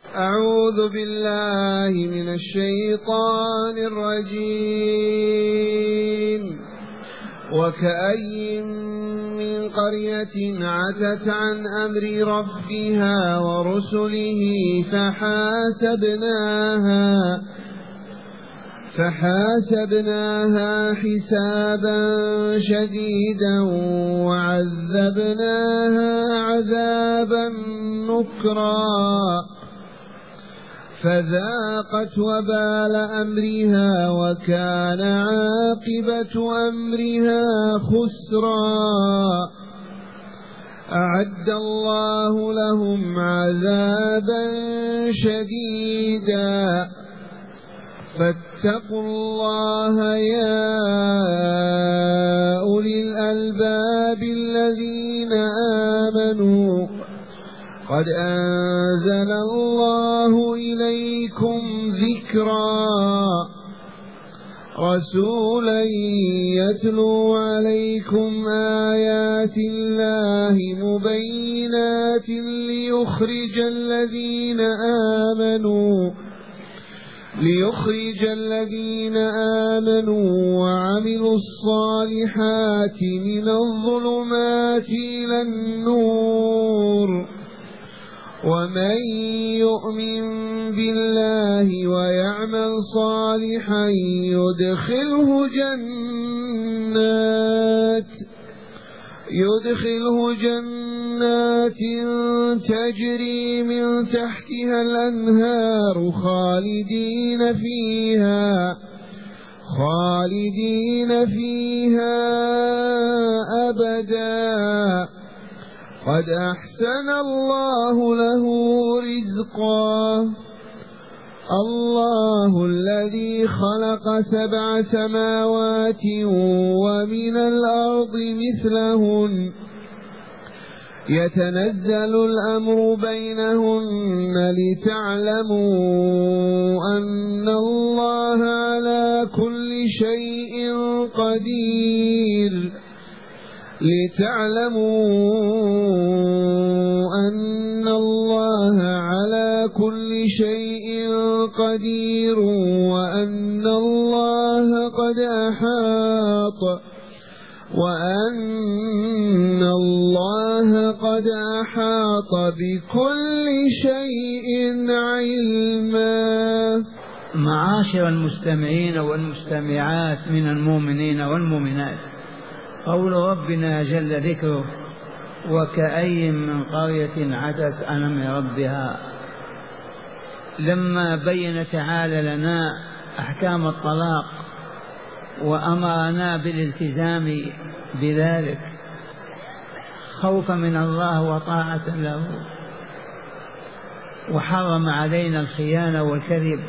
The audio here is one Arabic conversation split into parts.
أعوذ بالله من الشيطان الرجيم. وكأي من قرية عتت عن أمر ربها ورسله فحاسبناها حسابا شديدا وعذبناها عذابا نكرا فذاقت وبال أمرها وكان عاقبة أمرها خسرا. أعد الله لهم عذابا شديدا فاتقوا الله يا أولي الألباب الذين آمنوا قد أنزل الله إليكم ذكرا رسولا يتلو عليكم آيات الله مبينات ليخرج الذين آمنوا وعملوا الصالحات من الظلمات إلى النور ومن يؤمن بالله ويعمل صالحا يدخله جنات تجري من تحتها الأنهار خالدين فيها أبدا قد أحسن الله له رزقا. الله الذي خلق 7 سماوات ومن الأرض مثلهن يتنزل الأمر بينهن لتعلموا أن الله على كل شيء قدير وأن الله قد أحاط بكل شيء علما. معاشر المستمعين والمستمعات من المؤمنين والمؤمنات، قول ربنا جل ذكره: وكأي من قرية عتت عن أمر ربها، لما بين تعالى لنا أحكام الطلاق وأمرنا بالالتزام بذلك خوفا من الله وطاعة له، وحرم علينا الخيانة والكذب،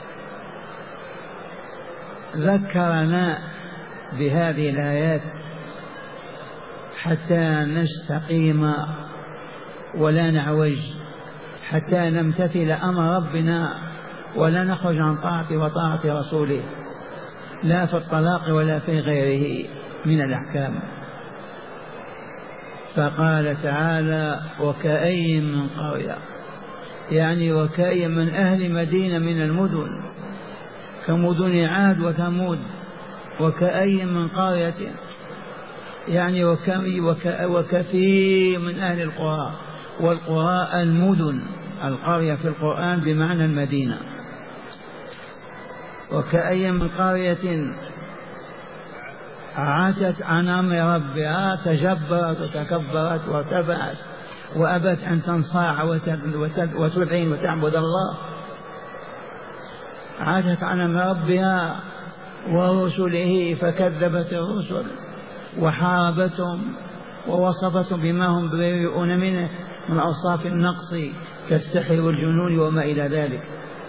ذكرنا بهذه الآيات حتى نستقيم ولا نعوج، حتى نمتثل أمر ربنا ولا نخرج عن طاعته وطاعة رسوله، لا في الطلاق ولا في غيره من الأحكام. فقال تعالى: وكأي من قرية، يعني وكأي من أهل مدينة من المدن كمدن عاد وثمود. وكأي من قرية يعني وكثير من أهل القرى، والقرى المدن، القرية في القرآن بمعنى المدينة. وكأي من قرية عتت عن أمر ربها، تجبرت وتكبرت وارتفعت وأبت أن تنصاع وتذعن وتعبد الله، عتت عن أمر ربها ورسله فكذبت الرسل وحاربتهم ووصفتهم بما هم بريئون منه من أوصاف النقص كالسحر والجنون وما إلى ذلك.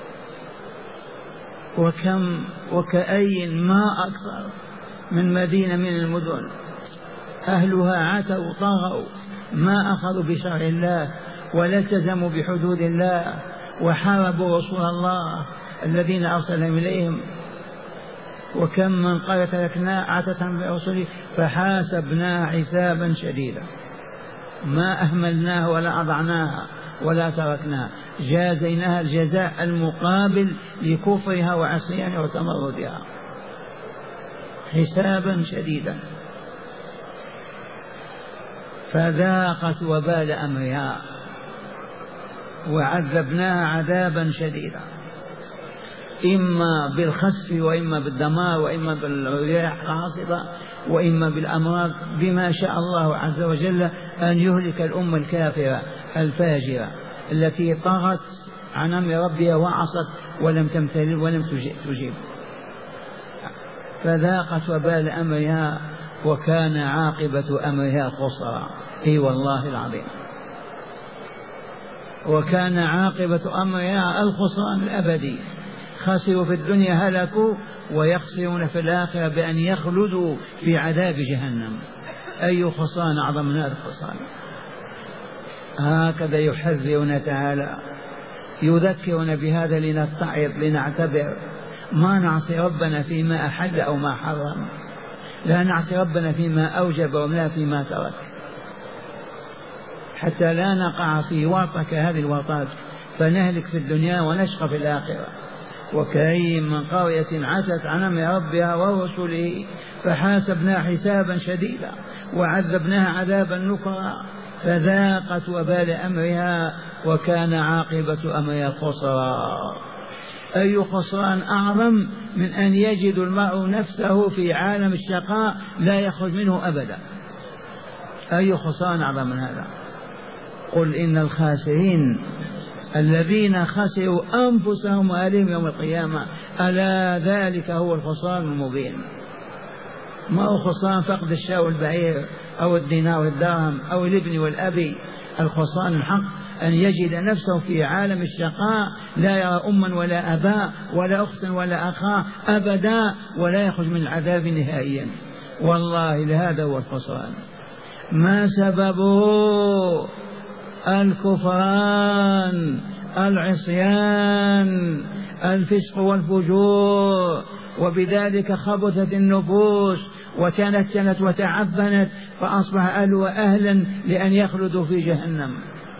وكأي ما أكثر من مدينة من المدن أهلها عتوا طغوا، ما أخذوا بشرع الله ولا التزموا بحدود الله، وحاربوا رسول الله الذين أرسلهم إليهم. وكم من قرية تركنا عتت برسله فحاسبناها حسابا شديدا، ما أهملناها ولا أضعناها ولا تركناها، جازيناها الجزاء المقابل لكفرها وعصيانها وتمردها حسابا شديدا. فذاقت وبال أمرها وعذبناها عذابا شديدا، إما بالخسف وإما بالدمار وإما بالرياح العاصفة وإما بالأمراض، بما شاء الله عز وجل أن يهلك الأمة الكافرة الفاجرة التي طغت عن أمر ربها وعصت ولم تمتثل ولم تجيب. فذاقت وبال أمرها وكان عاقبة أمرها خسرا. اي والله العظيم، وكان عاقبة أمرها الخسران الأبدي. خسروا في الدنيا هلكوا، ويخسرون في الآخرة بأن يخلدوا في عذاب جهنم. أي خسران أعظم من هذا الخسران؟ هكذا يحذرنا تعالى، يذكرنا بهذا لنتعظ لنعتبر، ما نعصي ربنا فيما أحل أو ما حرم، لا نعصي ربنا فيما أوجب ولا فيما ترك، حتى لا نقع في ورطة كهذه الورطات فنهلك في الدنيا ونشقى في الآخرة. وكأي من قرية عتت عن أمر ربها ورسله فحاسبناها حسابا شديدا وعذبناها عذابا نكرا فذاقت وبال أمرها وكان عاقبة أمرها خسرا. أي خسران أعظم من أن يجد المرء نفسه في عالم الشقاء لا يخرج منه أبدا؟ أي خسران أعظم من هذا؟ قل إن الخاسرين الذين خسروا أنفسهم وأهليهم يوم القيامة، ألا ذلك هو الخسران المبين. ما هو خسران فقد الشاة والبعير أو الدينار والدرهم أو الابن والأبي. الخسران الحق أن يجد نفسه في عالم الشقاء لا يرى أما ولا أبا ولا أخت ولا أخا أبدا ولا يخرج من العذاب نهائيا. والله لهذا هو الخسران. ما سببه؟ الكفران، العصيان، الفسق والفجور، وبذلك خبثت النفوس وتنتنت وتعفنت فأصبح أهلها أهلا لأن يخلدوا في جهنم.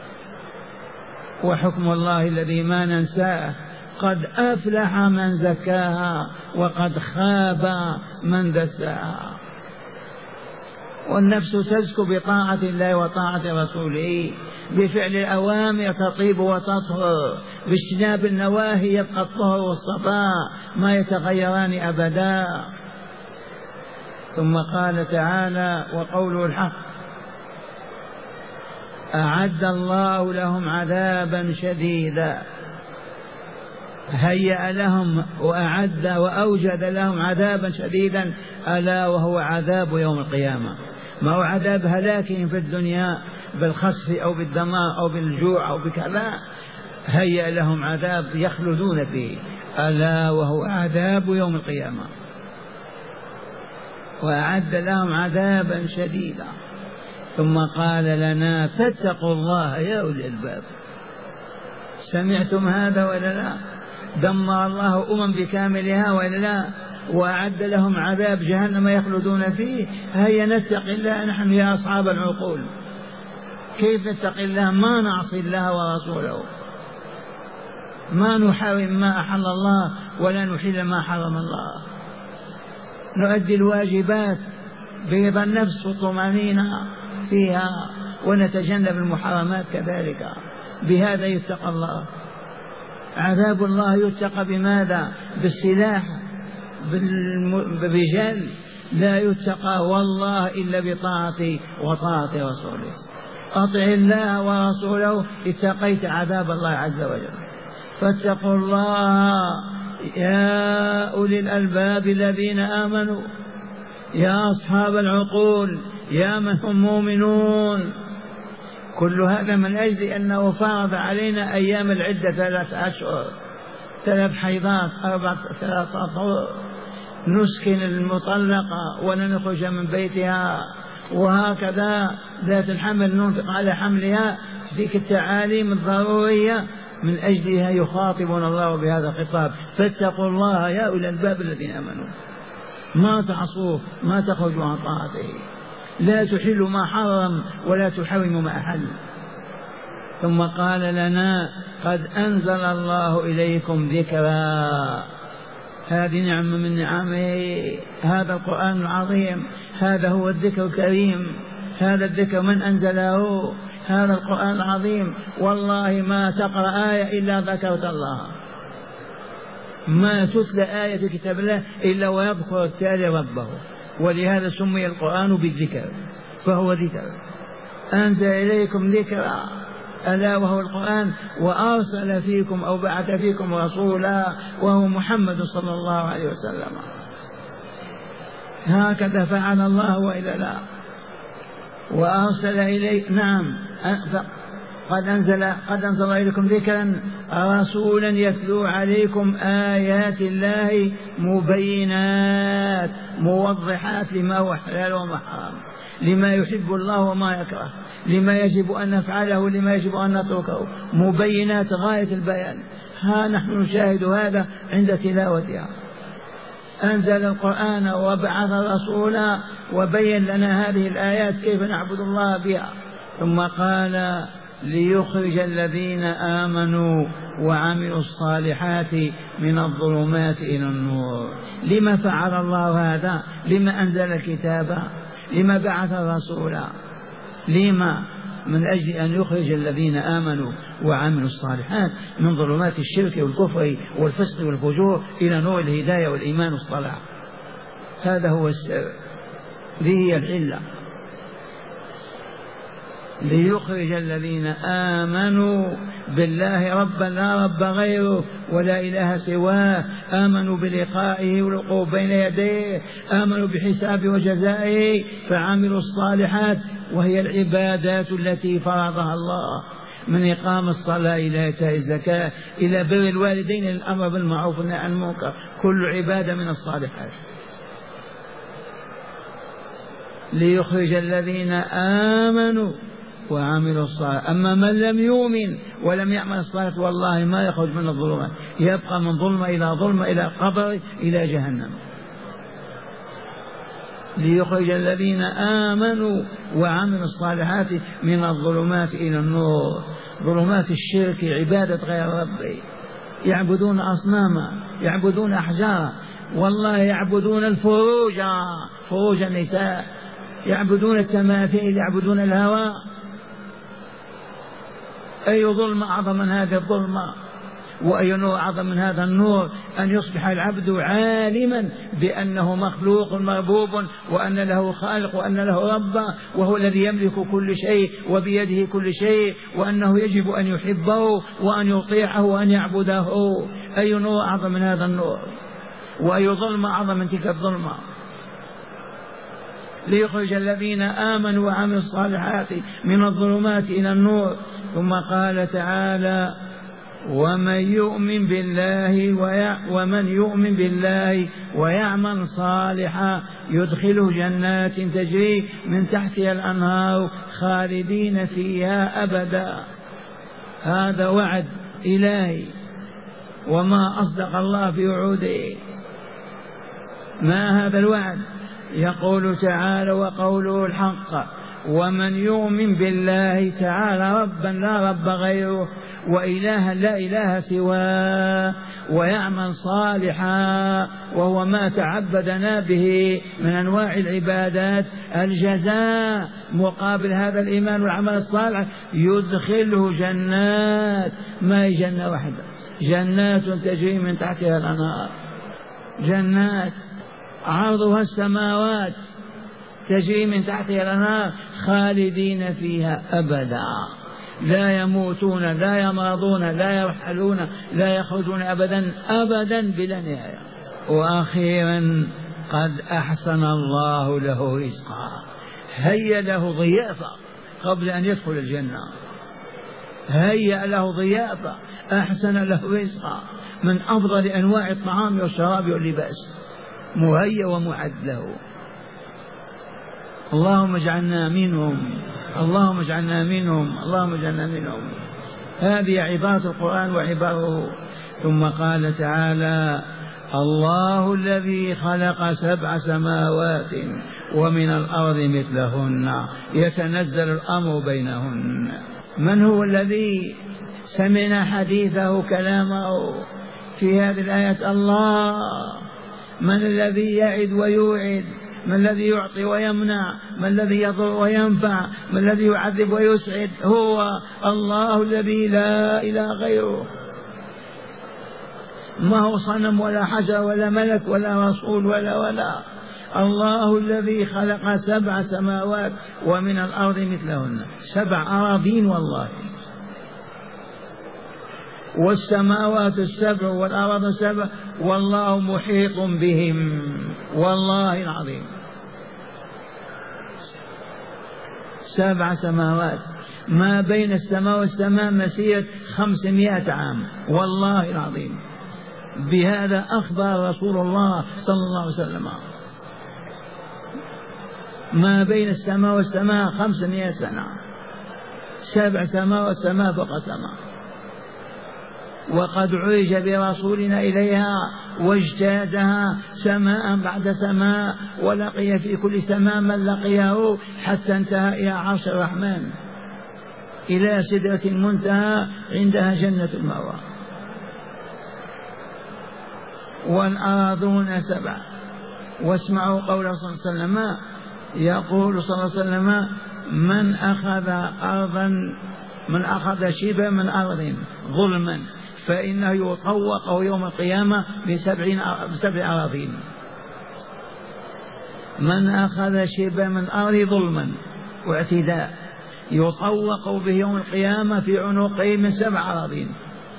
وحكم الله الذي ما ننساه، قد أفلح من زكاها وقد خاب من دساها. والنفس تزكو بطاعة الله وطاعة رسوله، بفعل الأوامر تطيب وتطهر، باجتناب النواهي يبقى الطهر والصفاء ما يتغيران أبدا. ثم قال تعالى وقوله الحق: أعد الله لهم عذابا شديدا. هيأ لهم وأعد وأوجد لهم عذابا شديدا، ألا وهو عذاب يوم القيامة. ما هو عذاب هلاكهم في الدنيا بالخسف أو بالدمار أو بالجوع أو بكذا، هيأ لهم عذاب يخلدون فيه، ألا وهو عذاب يوم القيامة. وأعد لهم عذابا شديدا. ثم قال لنا: فاتقوا الله يا أولي الألباب. سمعتم هذا ولا لا؟ دمر الله بكاملها ولا لا؟ وأعد لهم عذاب جهنم يخلدون فيه. هيا نتق الله نحن يا أصحاب العقول. كيف نتقي الله؟ ما نعصي الله ورسوله، ما نحرم ما أحل الله ولا نحل ما حرم الله، نؤدي الواجبات برضا النفس والطمأنينة فيها ونتجنب المحرمات كذلك. بهذا يتقى الله. عذاب الله يتقى بماذا؟ بالسلاح بالرجال، لا يتقى والله إلا بطاعته وطاعة رسوله. أطع الله ورسوله اتقيت عذاب الله عز وجل. فاتقوا الله يا أولي الألباب الذين آمنوا، يا أصحاب العقول، يا من هم مؤمنون. كل هذا من أجل أنه فرض علينا أيام العدة 3 أشهر، 3 حيضات، 3 أطهر، نسكن المطلقة ولا نخرج من بيتها، وهكذا ذات الحمل ننفق على حملها. ذيك التعاليم الضرورية من أجلها يخاطبنا الله بهذا الخطاب: فاتقوا الله يا أولي الألباب الذين آمنوا. ما تعصوه، ما تخرجوا عن طاعته، لا تحلوا ما حرم ولا تحرموا ما أحل. ثم قال لنا قد أنزل الله إليكم ذكرا. هذه نعمة من نعمه هذا القرآن العظيم، هذا هو الذكر الكريم، هذا الذكر من أنزله؟ هذا القرآن العظيم. والله ما تقرأ آية إلا ذكرت الله، ما تتلى آية في كتاب الله إلا ويذكر التالي ربه، ولهذا سمي القرآن بالذكر، فهو ذكر. أنزل إليكم ذكرا ألا وهو القرآن، وأرسل فيكم أو بعث فيكم رسولا وهو محمد صلى الله عليه وسلم. هكذا فعل الله وإلا لا. وأرسل إليه نعم قد أنزل إليكم ذكرا رسولا يتلو عليكم آيات الله مبينات موضحات لما هو حلال وما حرام، لما يحب الله وما يكره، لما يجب أن نفعله لما يجب أن نتركه، مبينات غاية البيان. ها نحن نشاهد هذا عند تلاوتها. أنزل القرآن وبعث رسولا وبين لنا هذه الآيات كيف نعبد الله بها. ثم قال ليخرج الذين آمنوا وعملوا الصالحات من الظلمات إلى النور. لما فعل الله هذا؟ لما أنزل الكتاب؟ لما بعث رسولا؟ لما؟ من أجل أن يخرج الذين آمنوا وعملوا الصالحات من ظلمات الشرك والكفر والفسق والفجور إلى نور الهداية والإيمان والصلاح. هذا هو السر، هذه هي العلة. ليخرج الذين آمنوا بالله ربا لا رب غيره ولا إله سواه، آمنوا بلقائه والوقوف بين يديه، آمنوا بحسابه وجزائه، فعملوا الصالحات وهي العبادات التي فرضها الله، من إقام الصلاة إلى إيتاء الزكاة إلى بر الوالدين إلى الأمر بالمعروف والنهي عن المنكر، كل عبادة من الصالحات. ليخرج الذين آمنوا وعملوا الصالحات. أما من لم يؤمن ولم يعمل الصالحات والله ما يخرج من الظلمات، يبقى من ظلمة إلى ظلمة إلى قبر إلى جهنم. ليخرج الذين آمنوا وعملوا الصالحات من الظلمات إلى النور. ظلمات الشرك عبادة غير ربي، يعبدون أصناما، يعبدون أحجارا، والله يعبدون الفروج، فروج النساء، يعبدون التماثيل، يعبدون الهواء. أي ظلم أعظم من هذه الظلمة، وأي نور أعظم من هذا النور، أن يصبح العبد عالما بأنه مخلوق مربوب وأن له خالق وأن له رب، وهو الذي يملك كل شيء وبيده كل شيء، وأنه يجب أن يحبه وأن يطيعه وأن يعبده. أي نور أعظم من هذا النور، وأي ظلمة أعظم من تلك الظلمة. ليخرج الذين آمنوا وعملوا الصالحات من الظلمات إلى النور. ثم قال تعالى ومن يؤمن بالله ويعمل صالحا يدخله جنات تجري من تحتها الأنهار خالدين فيها أبدا. هذا وعد إلهي، وما أصدق الله في وعوده. ما هذا الوعد؟ يقول تعالى وقوله الحق ومن يؤمن بالله تعالى ربا لا رب غيره وإلها لا إله سواه ويعمل صالحا، وهو ما تعبدنا به من أنواع العبادات، الجزاء مقابل هذا الإيمان والعمل الصالح يدخله جنات، ما هي جنة واحدة، جنات تجري من تحتها الأنهار، جنات عرضها السماوات تجري من تحتها الأنهار خالدين فيها أبدا، لا يموتون لا يمرضون لا يرحلون لا يخرجون أبدا أبدا بلا نهاية. وأخيرا قد أحسن الله له رزقا، هيا له ضيافة قبل أن يدخل الجنة، هيا له ضيافة، أحسن له رزقا من أفضل أنواع الطعام والشراب واللباس، مهيأ ومعد له. اللهم اجعلنا منهم، اللهم اجعلنا منهم، اللهم اجعلنا منهم. هذه عبارة القرآن وعباره. ثم قال تعالى الله الذي خلق 7 سماوات ومن الأرض مثلهن يتنزل الأمر بينهن. من هو الذي سمعنا حديثه كلامه في هذه الآية؟ الله. من الذي يعد ويوعد؟ من الذي يعطي ويمنع؟ من الذي يضر وينفع؟ من الذي يعذب ويسعد؟ هو الله الذي لا إله غيره. ما هو صنم ولا حجر ولا ملك ولا رسول ولا الله الذي خلق 7 سماوات ومن الأرض مثلهن، 7 أراضين والله، والسماوات 7 والأرض 7 والله محيط بهم والله العظيم. 7 سماوات، ما بين السماء والسماء مسيرة 500 عام والله العظيم. بهذا أخبر رسول الله صلى الله عليه وسلم. ما بين السماء والسماء 500 سنة، 7 سماوات سماء فوق سماء. وقد عرج برسولنا إليها واجتازها سماء بعد سماء، ولقي في كل سماء من لقيه حتى انتهى إلى عرش الرحمن، إلى سدرة المنتهى عندها جنة المأوى. والأراضون 7. واسمعوا قول صلى الله عليه وسلم، يقول صلى الله عليه وسلم: من أخذ شبرا من أرض ظلما فإنه يطوق يوم القيامة ب7 أراضين. من أخذ شبرا من أرض ظلما واعتداء يطوق به يوم القيامة في عنقه من 7 أراضين.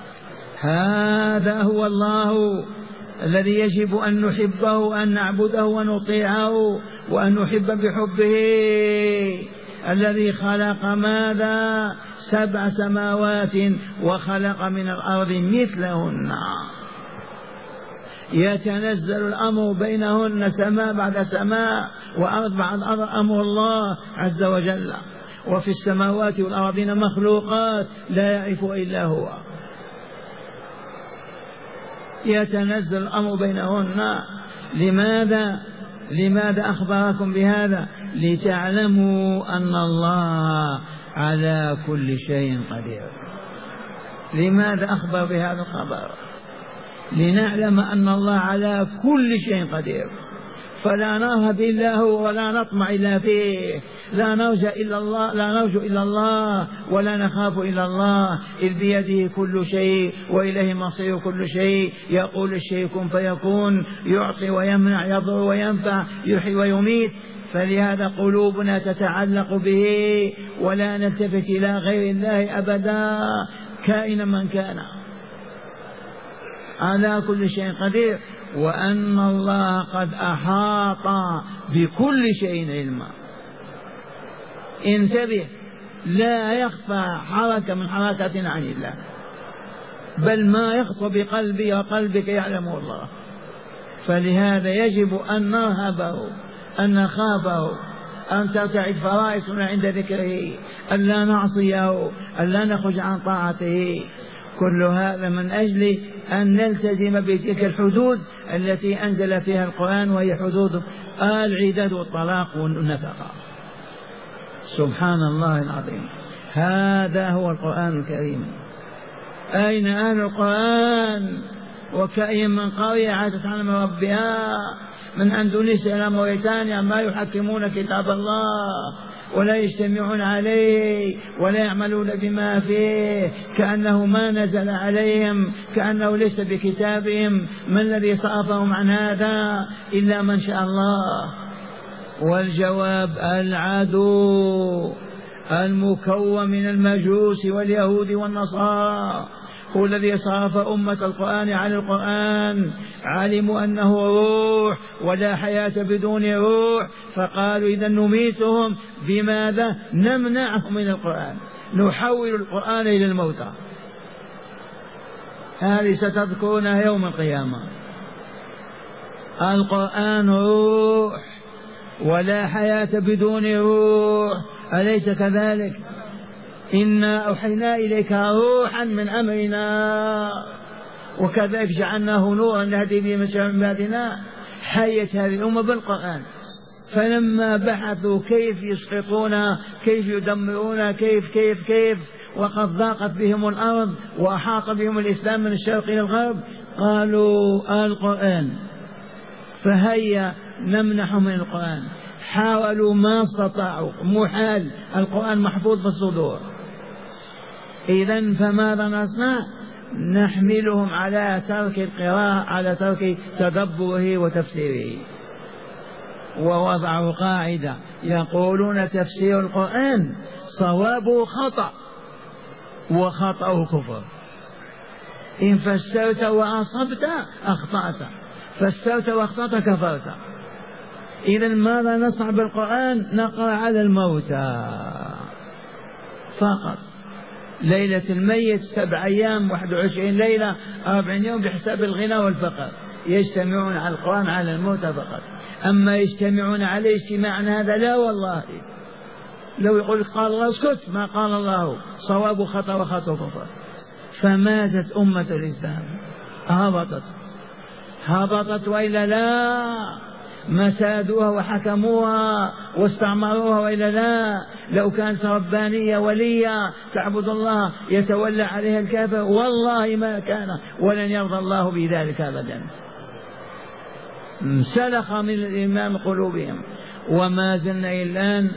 هذا هو الله الذي يجب أن نحبه وأن نعبده ونطيعه وأن نحب بحبه، الذي خلق ماذا؟ 7 سماوات وخلق من الأرض مثلهن، يتنزل الأمر بينهن سماء بعد سماء وأرض بعد أرض، أمر الله عز وجل. وفي السماوات والأرضين مخلوقات لا يعرف إلا هو، يتنزل الأمر بينهن. لماذا أخبركم بهذا؟ لتعلموا أن الله على كل شيء قدير. لماذا أخبر بهذا الخبر؟ لنعلم أن الله على كل شيء قدير، فلا نرهب إلا هو ولا نطمع إلا فيه، لا نرجو إلا الله ولا نخاف إلا الله، إذ بيده كل شيء وإليه مصير كل شيء. يقول الشيء كن فيكون، يعطي ويمنع، يضر وينفع، يحيي ويميت. فلهذا قلوبنا تتعلق به ولا نلتفت إلى غير الله أبدا كائنا من كان، على كل شيء قدير. وأن الله قد أحاط بكل شيء علما. انتبه، لا يخفى حركة من حركاتنا عن الله، بل ما يخطر بقلبي وقلبك يعلمه الله. فلهذا يجب أن نرهبه، أن نخافه، أن ترتعد فرائسنا عند ذكره، أن لا نعصيه، أن لا نخرج عن طاعته. كل هذا من أجل أن نلتزم بتلك الحدود التي أنزل فيها القرآن، وهي حدود العداد والطلاق والنفقة. سبحان الله العظيم، هذا هو القرآن الكريم. أين أهل القرآن؟ وكأي من قرية عادت عن ربها، من أندونيسيا إلى موريتانيا، ما يحكمون كتاب الله ولا يجتمعون عليه ولا يعملون بما فيه، كأنه ما نزل عليهم، كأنه ليس بكتابهم. من الذي صرفهم عن هذا؟ إلا من شاء الله. والجواب: العدو المكون من المجوس واليهود والنصارى هو الذي صرف أمة القرآن عن القرآن. علموا أنه روح ولا حياة بدون روح، فقالوا إذا نميتهم. بماذا؟ نمنعهم من القرآن، نحول القرآن إلى الموتى. هذه ستذكرونها يوم القيامة. القرآن روح ولا حياة بدون روح، أليس كذلك؟ إنا أوحينا إليك روحا من أمرنا، وكذلك جعلناه نورا نهدي به من بعدنا. حيت هذه الأمة بالقرآن. فلما بحثوا كيف يسقطون، كيف يدمرون، كيف وقد ضاقت بهم الأرض وأحاط بهم الإسلام من الشرق إلى الغرب، قالوا القرآن، فهيا نمنح من القرآن. حاولوا ما استطاعوا، محال، القرآن محفوظ بالصدور. إذن فماذا نصنع؟ نحملهم على ترك القراءة، على ترك تدبره وتفسيره. ووضعوا قاعدة يقولون تفسير القرآن صوابه خطأ وخطأه كفر. إن فسرت وأصبت أخطأت، فسرت وأخطأت كفرت. إذن ماذا نصنع بالقرآن؟ نقرأ على الموتى فقط. ليلة الميت 7 أيام 21 ليلة 40 يوم بحساب الغنى والفقر. يجتمعون على القرآن على الموتى فقط. أما يجتمعون عليه اجتماعا هذا لا والله. لو يقول قال الله اسكت، ما قال الله، صواب خطأ وخطأ كفر. فماتت أمة الإسلام، هبطت وإلا لا، مسادوها وحكموها واستعمروها وإلا لا. لو كانت ربانية ولية تعبد الله يتولى عليها الكافر والله ما كان، ولن يرضى الله بذلك أبدا. سلخ من الإيمان قلوبهم، وما زلنا الآن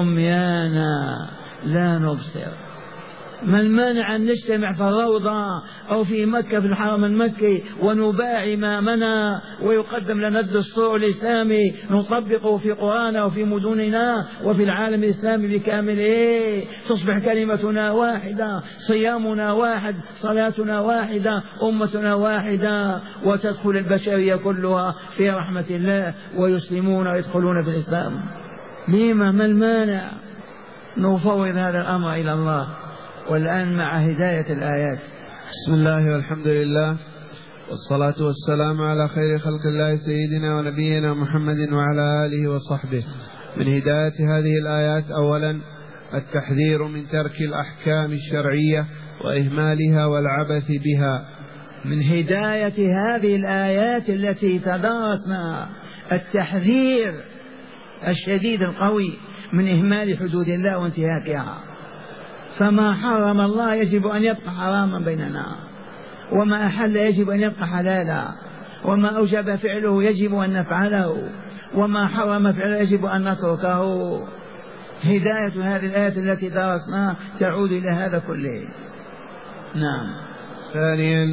عميانا لا نبصر. ما المانع أن نجتمع في الروضة أو في مكة في الحرم المكي ونباعي إمامنا ويقدم لنا الدستور الإسلامي نطبقه في قرانا وفي مدننا وفي العالم الإسلامي بكامله، تصبح كلمتنا واحدة، صيامنا واحد، صلاتنا واحدة، أمتنا واحدة، وتدخل البشرية كلها في رحمة الله ويسلمون ويدخلون في الإسلام. لما ما المانع؟ نفوض هذا الأمر إلى الله. والآن مع هداية الآيات. بسم الله والحمد لله والصلاة والسلام على خير خلق الله سيدنا ونبينا محمد وعلى آله وصحبه. من هداية هذه الآيات أولا التحذير من ترك الأحكام الشرعية وإهمالها والعبث بها. من هداية هذه الآيات التي تدارسنا التحذير الشديد القوي من إهمال حدود الله وانتهاكها. فما حرم الله يجب أن يبقى حراما بيننا، وما أحل يجب أن يبقى حلالا، وما أوجب فعله يجب أن نفعله، وما حرم فعله يجب أن نتركه. هداية هذه الآيات التي درسناها تعود إلى هذا كله. نعم. ثانيا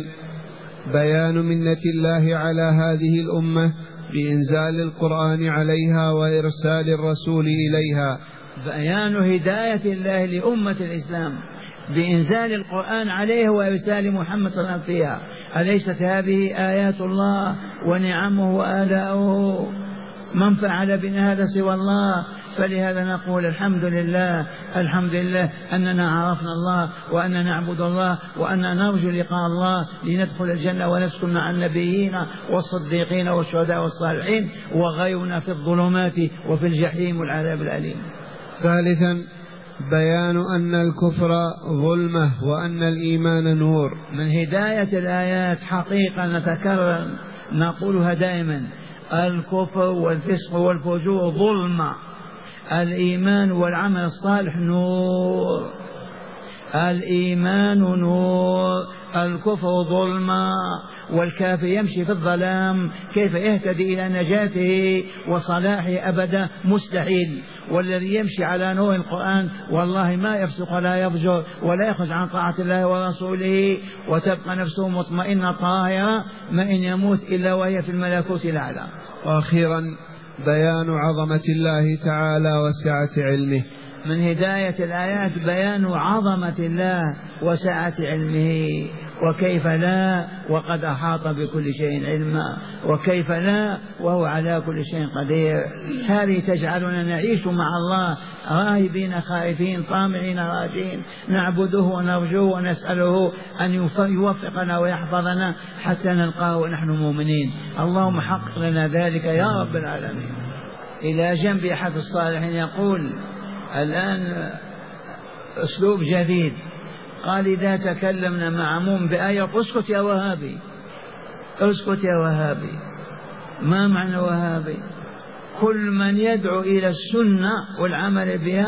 بيان منة الله على هذه الأمة بإنزال القرآن عليها وإرسال الرسول إليها. بيان هداية الله لأمة الإسلام بإنزال القرآن عليه وإرسال محمد صلى الله عليه وسلم فيها. أليست هذه آيات الله ونعمه وآلاؤه؟ من فعل بنا هذا سوى الله؟ فلهذا نقول الحمد لله، الحمد لله أننا عرفنا الله وأننا نعبد الله وأننا نرجو لقاء الله لندخل الجنة ونسكن مع النبيين والصديقين والشهداء والصالحين، وغيرنا في الظلمات وفي الجحيم والعذاب الأليم. ثالثا بيان أن الكفر ظلمة وأن الإيمان نور. من هداية الآيات حقيقة نتكرر نقولها دائما: الكفر والفسق والفجور ظلمة، الإيمان والعمل الصالح نور. الإيمان نور، الكفر ظلمة، والكافر يمشي في الظلام، كيف يهتدي إلى نجاته وصلاحه؟ أبدا مستحيل. والذي يمشي على نور القرآن والله ما يفسق ولا يفجر ولا يخرج عن طاعة الله ورسوله، وتبقى نفسه مطمئنة طاهرة ما إن يموت إلا وهي في الملكوت الأعلى. وأخيرا بيان عظمة الله تعالى وسعة علمه. من هداية الآيات بيان عظمة الله وسعة علمه، وكيف لا وقد أحاط بكل شيء علما، وكيف لا وهو على كل شيء قدير. هذه تجعلنا نعيش مع الله راهبين خائفين طامعين راجين، نعبده ونرجوه ونسأله أن يوفقنا ويحفظنا حتى نلقاه ونحن مؤمنين. اللهم حقق لنا ذلك يا رب العالمين. إلى جنب أحد الصالحين يقول الآن أسلوب جديد، قال: إذا تكلمنا مع عموم بآية اسكت يا وهابي، اسكت يا وهابي. ما معنى وهابي؟ كل من يدعو إلى السنة والعمل بها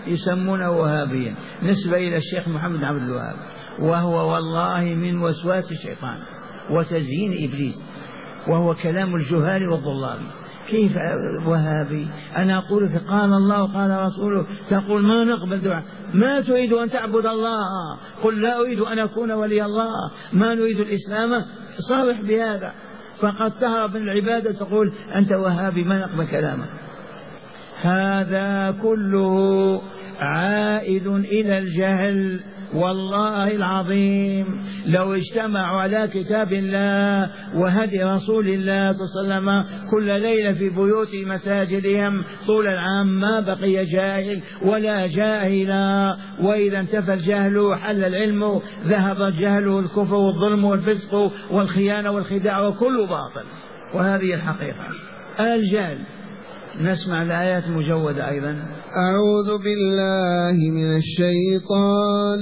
يسمونه وهابيا نسبة إلى الشيخ محمد عبد الوهاب، وهو والله من وسواس الشيطان وتزيين إبليس، وهو كلام الجهال والضلال. كيف وهابي؟ أنا أقول لك قال الله وقال رسوله، تقول ما نقبل دعاء، ما تريد أن تعبد الله، قل لا أريد أن أكون ولي الله، ما نريد الإسلام، صرح بهذا. فقد تهرب من العبادة تقول أنت وهابي، ما نقبل كلامك. هذا كله عائد إلى الجهل. والله العظيم لو اجتمعوا على كتاب الله وهدي رسول الله صلى الله عليه وسلم كل ليلة في بيوت مساجدهم طول العام ما بقي جاهل ولا جاهلا. وإذا انتفى الجهل حل العلم، ذهب الجهل والكفر والظلم والفسق والخيانة والخداع وكل باطل. وهذه الحقيقة الجهل. نسمع الآيات مجودة أيضا. أعوذ بالله من الشيطان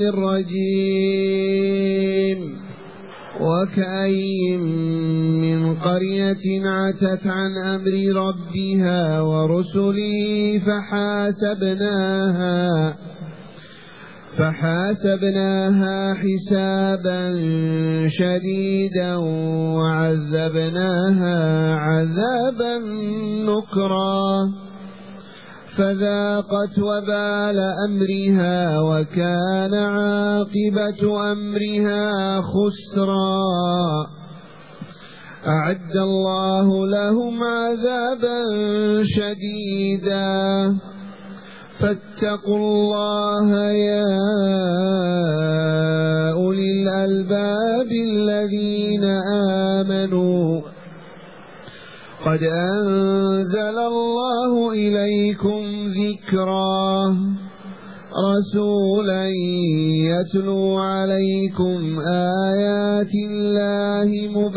الرجيم. وكأين من قرية عتت عن أمر ربها ورسله فحاسبناها حسابا شديدا وعذبناها عذابا نكرا فذاقت وبال أمرها وكان عاقبة أمرها خسرا. أعد الله لهم عذابا شديدا فاتقوا الله يا أولي الألباب الذين آمنوا قد أنزل الله إليكم ذكرا رسولا يتلو عليكم آيات الله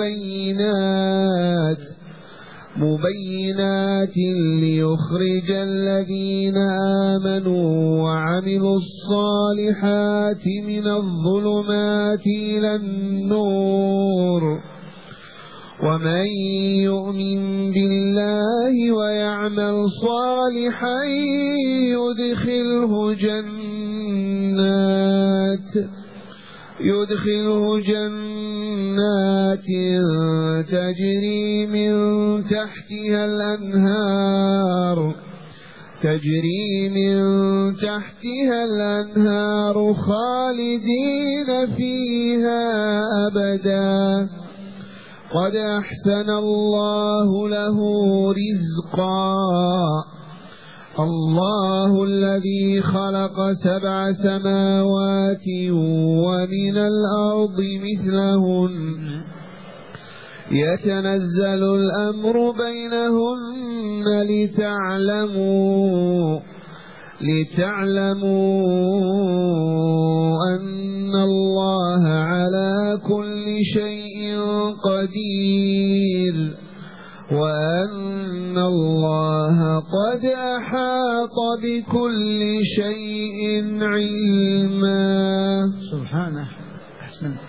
مبينات ليخرج الذين آمنوا وعملوا الصالحات من الظلمات إلى النور ومن يؤمن بالله ويعمل صالحا يدخله جنات تجري من تحتها الأنهار خالدين فيها أبدا قد أحسن الله له رزقا. الله الذي خلق 7 سماوات ومن الأرض مثلهن يتنزل الأمر بينهن لتعلموا أن الله على كل شيء قدير وأن الله قد أحاط بكل شيء علما. سبحانه. أحسن.